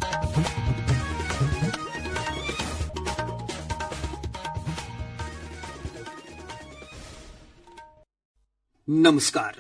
नमस्कार,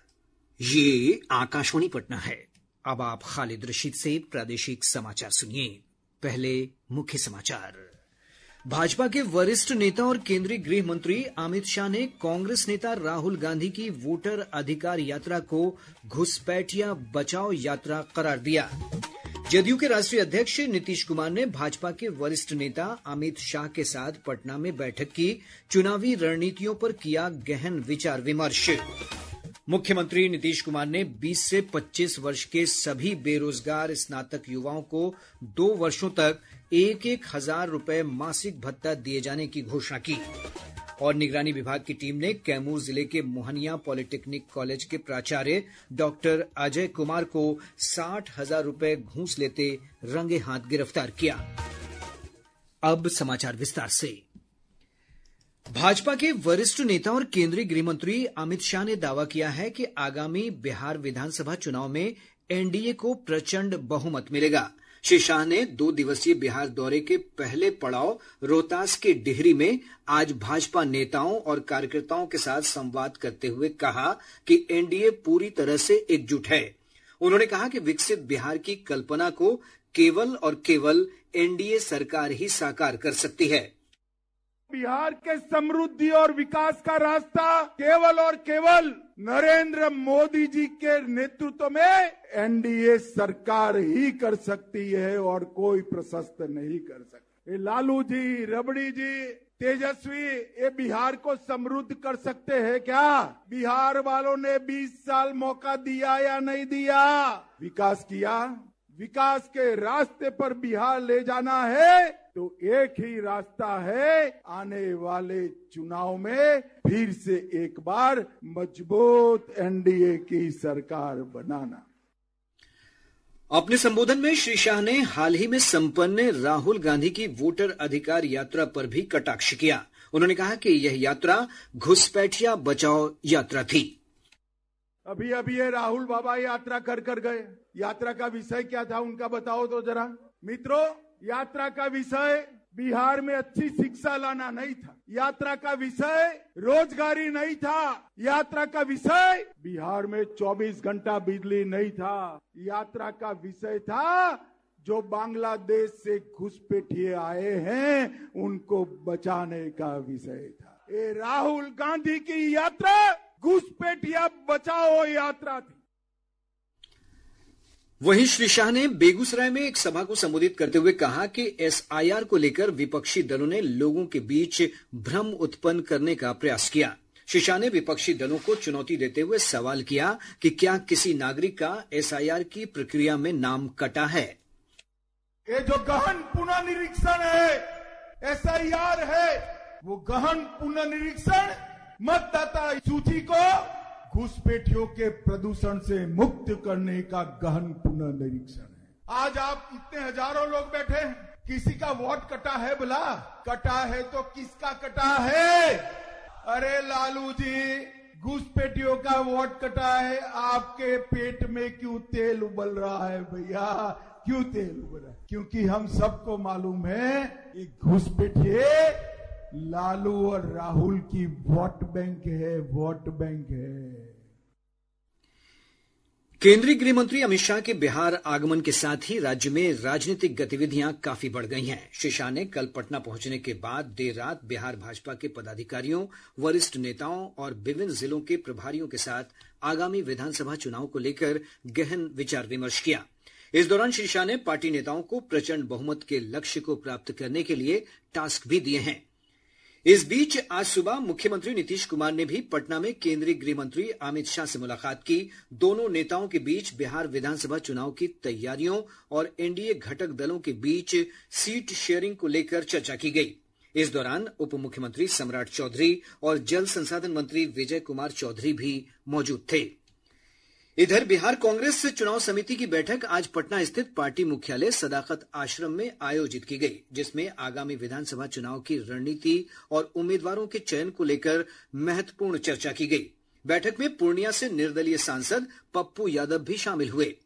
ये आकाशवाणी पटना है। अब आप खालिद रशीद से प्रादेशिक समाचार सुनिए। पहले मुख्य समाचार। भाजपा के वरिष्ठ नेता और केंद्रीय गृह मंत्री अमित शाह ने कांग्रेस नेता राहुल गांधी की वोटर अधिकार यात्रा को घुसपैठिया बचाओ यात्रा करार दिया। जदयू के राष्ट्रीय अध्यक्ष नीतीश कुमार ने भाजपा के वरिष्ठ नेता अमित शाह के साथ पटना में बैठक की। चुनावी रणनीतियों पर किया गहन विचार विमर्श। मुख्यमंत्री नीतीश कुमार ने 20 से 25 वर्ष के सभी बेरोजगार स्नातक युवाओं को 2 वर्षों तक 1,000 रुपए मासिक भत्ता दिए जाने की घोषणा की। और निगरानी विभाग की टीम ने कैमूर जिले के मोहनिया पॉलिटेक्निक कॉलेज के प्राचार्य डॉक्टर अजय कुमार को 60,000 रुपए घूस लेते रंगे हाथ गिरफ्तार किया। अब समाचार विस्तार से। भाजपा के वरिष्ठ नेता और केंद्रीय गृह मंत्री अमित शाह ने दावा किया है कि आगामी बिहार विधानसभा चुनाव में एनडीए को प्रचंड बहुमत मिलेगा। श्री शाह ने 2 दिवसीय बिहार दौरे के पहले पड़ाव रोहतास के डिहरी में आज भाजपा नेताओं और कार्यकर्ताओं के साथ संवाद करते हुए कहा कि एनडीए पूरी तरह से एकजुट है। उन्होंने कहा कि विकसित बिहार की कल्पना को केवल और केवल एनडीए सरकार ही साकार कर सकती है। बिहार के समृद्धि और विकास का रास्ता केवल और केवल नरेंद्र मोदी जी के नेतृत्व में एनडीए सरकार ही कर सकती है और कोई प्रशस्त नहीं कर सकता। ये लालू जी, रबड़ी जी, तेजस्वी ये बिहार को समृद्ध कर सकते हैं क्या? बिहार वालों ने 20 साल मौका दिया या नहीं दिया? विकास किया। विकास के रास्ते पर बिहार ले जाना है तो एक ही रास्ता है, आने वाले चुनाव में फिर से एक बार मजबूत एनडीए की सरकार बनाना। अपने संबोधन में श्री शाह ने हाल ही में संपन्न राहुल गांधी की वोटर अधिकार यात्रा पर भी कटाक्ष किया। उन्होंने कहा कि यह यात्रा घुसपैठिया बचाओ यात्रा थी। अभी ये राहुल बाबा यात्रा कर गए। यात्रा का विषय क्या था उनका बताओ तो जरा। मित्रों, यात्रा का विषय बिहार में अच्छी शिक्षा लाना नहीं था। यात्रा का विषय रोजगारी नहीं था। यात्रा का विषय बिहार में 24 घंटा बिजली नहीं था। यात्रा का विषय था जो बांग्लादेश से घुसपैठिए आए हैं उनको बचाने का विषय था। ये राहुल गांधी की यात्रा घुसपैठिया बचाओ यात्रा थी। वहीं श्री शाह ने बेगूसराय में एक सभा को संबोधित करते हुए कहा कि एसआईआर को लेकर विपक्षी दलों ने लोगों के बीच भ्रम उत्पन्न करने का प्रयास किया। श्री शाह ने विपक्षी दलों को चुनौती देते हुए सवाल किया कि क्या किसी नागरिक का एसआईआर की प्रक्रिया में नाम कटा है? ये जो गहन पुनर्निरीक्षण है, एसआईआर है, वो गहन पुनर्निरीक्षण मतदाता सूची को घुसपैठियों के प्रदूषण से मुक्त करने का गहन पुनर्निरीक्षण है। आज आप इतने हजारों लोग बैठे हैं, किसी का वोट कटा है? बोला कटा है तो किसका कटा है? अरे लालू जी, घुसपैठियों का वोट कटा है। आपके पेट में क्यों तेल उबल रहा है भैया? क्यों तेल उबल रहा है? क्योंकि हम सबको मालूम है कि घुसपैठिए लालू और राहुल की वोट बैंक है, वोट बैंक है। केंद्रीय गृह मंत्री अमित शाह के बिहार आगमन के साथ ही राज्य में राजनीतिक गतिविधियां काफी बढ़ गई हैं। श्री शाह ने कल पटना पहुंचने के बाद देर रात बिहार भाजपा के पदाधिकारियों, वरिष्ठ नेताओं और विभिन्न जिलों के प्रभारियों के साथ आगामी विधानसभा चुनाव को लेकर गहन विचार विमर्श किया। इस दौरान श्री शाह ने पार्टी नेताओं को प्रचंड बहुमत के लक्ष्य को प्राप्त करने के लिए टास्क भी दिए हैं। इस बीच आज सुबह मुख्यमंत्री नीतीश कुमार ने भी पटना में केंद्रीय गृह मंत्री अमित शाह से मुलाकात की। दोनों नेताओं के बीच बिहार विधानसभा चुनाव की तैयारियों और एनडीए घटक दलों के बीच सीट शेयरिंग को लेकर चर्चा की गई। इस दौरान उप मुख्यमंत्री सम्राट चौधरी और जल संसाधन मंत्री विजय कुमार चौधरी भी मौजूद थे। इधर बिहार कांग्रेस चुनाव समिति की बैठक आज पटना स्थित पार्टी मुख्यालय सदाकत आश्रम में आयोजित की गई, जिसमें आगामी विधानसभा चुनाव की रणनीति और उम्मीदवारों के चयन को लेकर महत्वपूर्ण चर्चा की गई। बैठक में पूर्णिया से निर्दलीय सांसद पप्पू यादव भी शामिल हुए।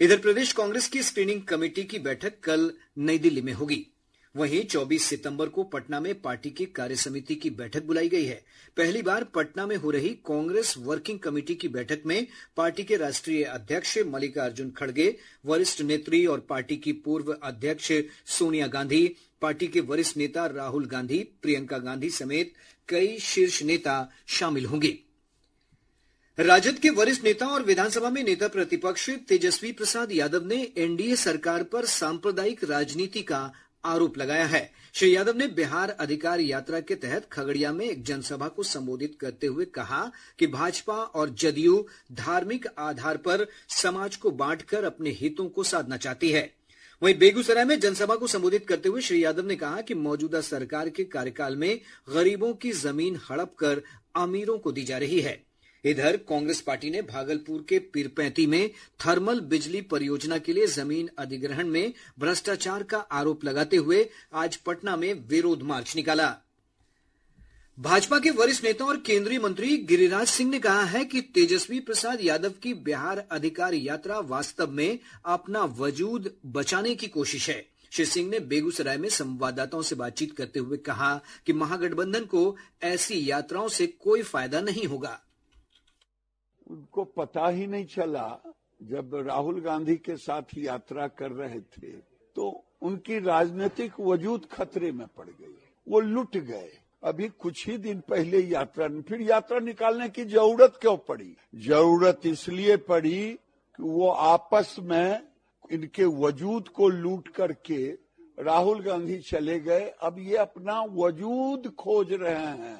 इधर प्रदेश कांग्रेस की स्क्रीनिंग कमेटी की बैठक कल नई दिल्ली में होगी। वहीं 24 सितंबर को पटना में पार्टी की कार्यसमिति की बैठक बुलाई गई है। पहली बार पटना में हो रही कांग्रेस वर्किंग कमेटी की बैठक में पार्टी के राष्ट्रीय अध्यक्ष मल्लिकार्जुन खड़गे, वरिष्ठ नेत्री और पार्टी की पूर्व अध्यक्ष सोनिया गांधी, पार्टी के वरिष्ठ नेता राहुल गांधी, प्रियंका गांधी समेत कई शीर्ष नेता शामिल होंगे। राजद के वरिष्ठ नेता और विधानसभा में नेता प्रतिपक्ष तेजस्वी प्रसाद यादव ने एनडीए सरकार पर सांप्रदायिक राजनीति का आरोप लगाया है। श्री यादव ने बिहार अधिकार यात्रा के तहत खगड़िया में एक जनसभा को संबोधित करते हुए कहा कि भाजपा और जदयू धार्मिक आधार पर समाज को बांटकर अपने हितों को साधना चाहती है। वहीं बेगूसराय में जनसभा को संबोधित करते हुए श्री यादव ने कहा कि मौजूदा सरकार के कार्यकाल में गरीबों की जमीन हड़प कर अमीरों को दी जा रही है। इधर कांग्रेस पार्टी ने भागलपुर के पीरपैंती में थर्मल बिजली परियोजना के लिए जमीन अधिग्रहण में भ्रष्टाचार का आरोप लगाते हुए आज पटना में विरोध मार्च निकाला। भाजपा के वरिष्ठ नेता और केंद्रीय मंत्री गिरिराज सिंह ने कहा है कि तेजस्वी प्रसाद यादव की बिहार अधिकार यात्रा वास्तव में अपना वजूद बचाने की कोशिश है। श्री सिंह ने बेगूसराय में संवाददाताओं से बातचीत करते हुए कहा कि महागठबंधन को ऐसी यात्राओं से कोई फायदा नहीं होगा। उनको पता ही नहीं चला, जब राहुल गांधी के साथ यात्रा कर रहे थे तो उनकी राजनीतिक वजूद खतरे में पड़ गई, वो लुट गए। अभी कुछ ही दिन पहले फिर यात्रा निकालने की जरूरत क्यों पड़ी? जरूरत इसलिए पड़ी कि वो आपस में इनके वजूद को लूट करके राहुल गांधी चले गए। अब ये अपना वजूद खोज रहे हैं।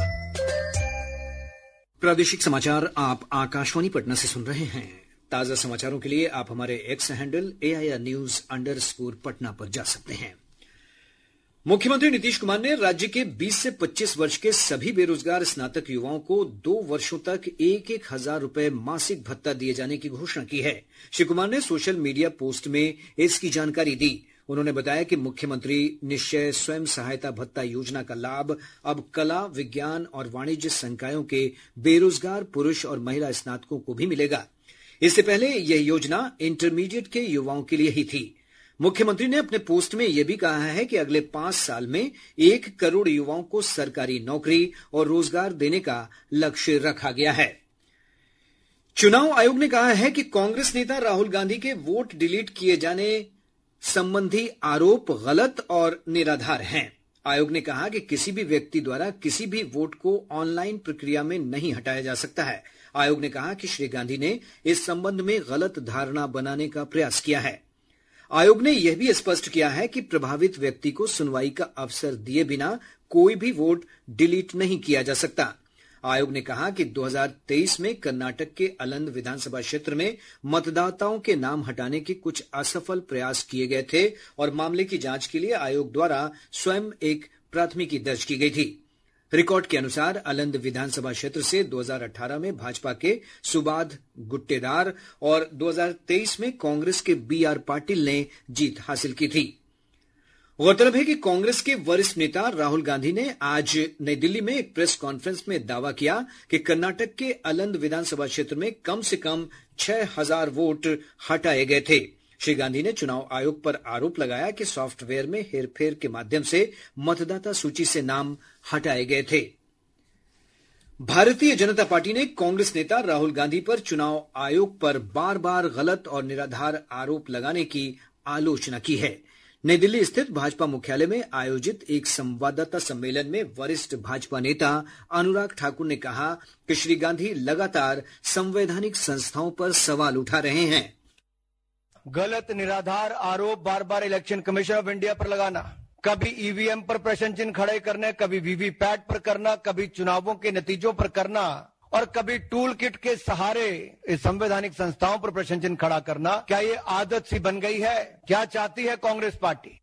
प्रादेशिक समाचार आप आकाशवाणी पटना से सुन रहे हैं। ताजा समाचारों के लिए आप हमारे एक्स हैंडल AIR_News पटना पर जा सकते हैं। मुख्यमंत्री नीतीश कुमार ने राज्य के 20 से 25 वर्ष के सभी बेरोजगार स्नातक युवाओं को 2 वर्षों तक 1,000 रुपए मासिक भत्ता दिए जाने की घोषणा की है। श्री कुमार ने सोशल मीडिया पोस्ट में इसकी जानकारी दी। उन्होंने बताया कि मुख्यमंत्री निश्चय स्वयं सहायता भत्ता योजना का लाभ अब कला, विज्ञान और वाणिज्य संकायों के बेरोजगार पुरुष और महिला स्नातकों को भी मिलेगा। इससे पहले यह योजना इंटरमीडिएट के युवाओं के लिए ही थी। मुख्यमंत्री ने अपने पोस्ट में यह भी कहा है कि अगले 5 साल में 1 करोड़ युवाओं को सरकारी नौकरी और रोजगार देने का लक्ष्य रखा गया है। चुनाव आयोग ने कहा है कि कांग्रेस नेता राहुल गांधी के वोट डिलीट किए जाने संबंधी आरोप गलत और निराधार हैं। आयोग ने कहा कि किसी भी व्यक्ति द्वारा किसी भी वोट को ऑनलाइन प्रक्रिया में नहीं हटाया जा सकता है। आयोग ने कहा कि श्री गांधी ने इस संबंध में गलत धारणा बनाने का प्रयास किया है। आयोग ने यह भी स्पष्ट किया है कि प्रभावित व्यक्ति को सुनवाई का अवसर दिए बिना कोई भी वोट डिलीट नहीं किया जा सकता। आयोग ने कहा कि 2023 में कर्नाटक के अलंद विधानसभा क्षेत्र में मतदाताओं के नाम हटाने के कुछ असफल प्रयास किए गए थे और मामले की जांच के लिए आयोग द्वारा स्वयं एक प्राथमिकी दर्ज की गई थी। रिकॉर्ड के अनुसार अलंद विधानसभा क्षेत्र से 2018 में भाजपा के सुबाध गुट्टेदार और 2023 में कांग्रेस के BR पाटिल ने जीत हासिल की थी। गौरतलब है कि कांग्रेस के वरिष्ठ नेता राहुल गांधी ने आज नई दिल्ली में एक प्रेस कॉन्फ्रेंस में दावा किया कि कर्नाटक के अलंद विधानसभा क्षेत्र में कम से कम 6,000 वोट हटाए गए थे। श्री गांधी ने चुनाव आयोग पर आरोप लगाया कि सॉफ्टवेयर में हेरफेर के माध्यम से मतदाता सूची से नाम हटाए गए थे। भारतीय जनता पार्टी ने कांग्रेस नेता राहुल गांधी पर चुनाव आयोग पर बार बार गलत और निराधार आरोप लगाने की आलोचना की है। नई दिल्ली स्थित भाजपा मुख्यालय में आयोजित एक संवाददाता सम्मेलन में वरिष्ठ भाजपा नेता अनुराग ठाकुर ने कहा कि श्री गांधी लगातार संवैधानिक संस्थाओं पर सवाल उठा रहे हैं। गलत निराधार आरोप बार बार इलेक्शन कमीशन ऑफ इंडिया पर लगाना, कभी ईवीएम पर प्रश्न चिन्ह खड़े करने, कभी वीवीपैट पर करना, कभी चुनावों के नतीजों पर करना और कभी टूल किट के सहारे इस संवैधानिक संस्थाओं पर प्रश्न चिन्ह खड़ा करना, क्या ये आदत सी बन गई है? क्या चाहती है कांग्रेस पार्टी?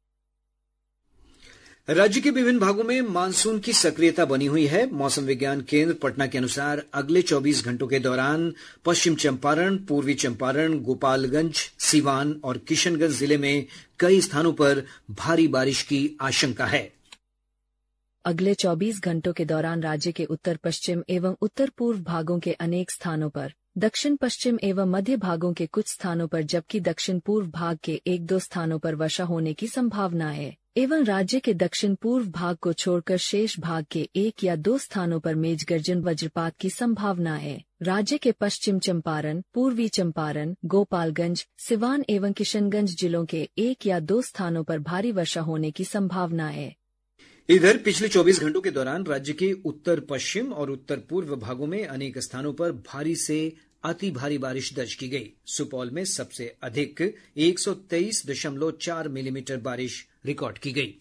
राज्य के विभिन्न भागों में मानसून की सक्रियता बनी हुई है। मौसम विज्ञान केंद्र पटना के अनुसार अगले 24 घंटों के दौरान पश्चिम चंपारण, पूर्वी चंपारण, गोपालगंज, सिवान और किशनगंज जिले में कई स्थानों पर भारी बारिश की आशंका है। अगले 24 घंटों के दौरान राज्य के उत्तर पश्चिम एवं उत्तर पूर्व भागों के अनेक स्थानों पर, दक्षिण पश्चिम एवं मध्य भागों के कुछ स्थानों पर जबकि दक्षिण पूर्व भाग के 1-2 स्थानों पर वर्षा होने की संभावना है एवं राज्य के दक्षिण पूर्व भाग को छोड़कर शेष भाग के 1 या 2 स्थानों पर मेघ गर्जन वज्रपात की संभावना है। राज्य के पश्चिम चंपारण, पूर्वी चंपारण, गोपालगंज, सिवान एवं किशनगंज जिलों के 1 या 2 स्थानों पर भारी वर्षा होने की संभावना है। इधर पिछले 24 घंटों के दौरान राज्य के उत्तर पश्चिम और उत्तर पूर्व भागों में अनेक स्थानों पर भारी से अति भारी बारिश दर्ज की गई। सुपौल में सबसे अधिक 123.4 मिलीमीटर बारिश रिकॉर्ड की गई।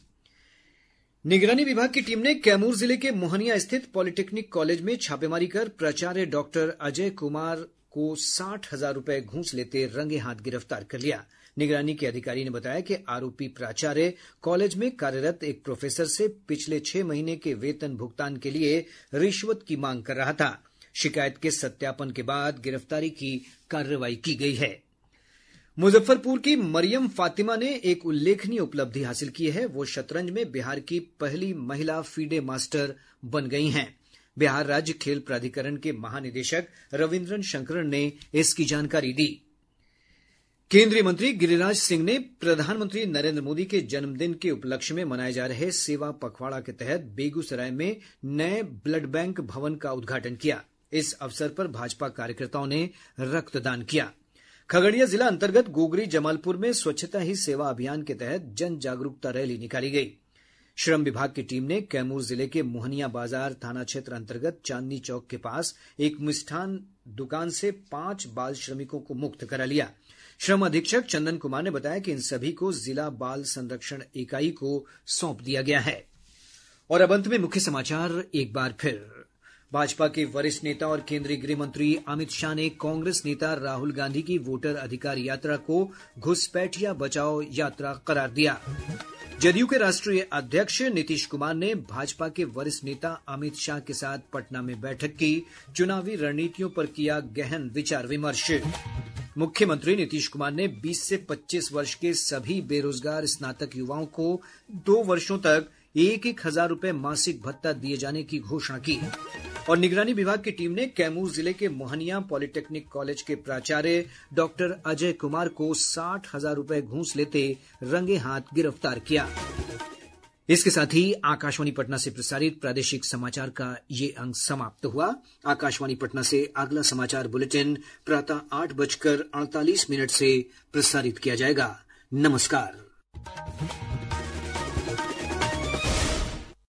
निगरानी विभाग की टीम ने कैमूर जिले के मोहनिया स्थित पॉलिटेक्निक कॉलेज में छापेमारी कर प्राचार्य डॉक्टर अजय कुमार को 60,000 रुपए घूस लेते रंगे हाथ गिरफ्तार कर लिया। निगरानी के अधिकारी ने बताया कि आरोपी प्राचार्य कॉलेज में कार्यरत एक प्रोफेसर से पिछले 6 महीने के वेतन भुगतान के लिए रिश्वत की मांग कर रहा था। शिकायत के सत्यापन के बाद गिरफ्तारी की कार्रवाई की गई है। मुजफ्फरपुर की मरियम फातिमा ने एक उल्लेखनीय उपलब्धि हासिल की है। वो शतरंज में बिहार की पहली महिला फीडे मास्टर बन गई हैं। बिहार राज्य खेल प्राधिकरण के महानिदेशक रविन्द्रन शंकरन ने इसकी जानकारी दी। केंद्रीय मंत्री गिरिराज सिंह ने प्रधानमंत्री नरेंद्र मोदी के जन्मदिन के उपलक्ष्य में मनाए जा रहे सेवा पखवाड़ा के तहत बेगूसराय में नए ब्लड बैंक भवन का उद्घाटन किया। इस अवसर पर भाजपा कार्यकर्ताओं ने रक्तदान किया। खगड़िया जिला अंतर्गत गोगरी जमालपुर में स्वच्छता ही सेवा अभियान के तहत जन जागरूकता रैली निकाली गई। श्रम विभाग की टीम ने कैमूर जिले के मोहनिया बाजार थाना क्षेत्र अंतर्गत चांदनी चौक के पास एक मिष्ठान दुकान से 5 बाल श्रमिकों को मुक्त करा लिया। श्रम अधीक्षक चंदन कुमार ने बताया कि इन सभी को जिला बाल संरक्षण इकाई को सौंप दिया गया है। और अब अंत में मुख्य समाचार एक बार फिर। भाजपा के वरिष्ठ नेता और केंद्रीय गृह मंत्री अमित शाह ने कांग्रेस नेता राहुल गांधी की वोटर अधिकार यात्रा को घुसपैठिया बचाओ यात्रा करार दिया। जदयू के राष्ट्रीय अध्यक्ष नीतीश कुमार ने भाजपा के वरिष्ठ नेता अमित शाह के साथ पटना में बैठक की। चुनावी रणनीतियों पर किया गहन विचार विमर्श। मुख्यमंत्री नीतीश कुमार ने 20 से 25 वर्ष के सभी बेरोजगार स्नातक युवाओं को 2 वर्षों तक 1,000 रुपए मासिक भत्ता दिए जाने की घोषणा की। और निगरानी विभाग की टीम ने कैमूर जिले के मोहनिया पॉलिटेक्निक कॉलेज के प्राचार्य डॉक्टर अजय कुमार को 60,000 रुपए घूस लेते रंगे हाथ गिरफ्तार किया। इसके साथ ही आकाशवाणी पटना से प्रसारित प्रादेशिक समाचार का ये अंक समाप्त हुआ। आकाशवाणी पटना से अगला समाचार बुलेटिन प्रातः 8:48 से प्रसारित किया जाएगा। नमस्कार।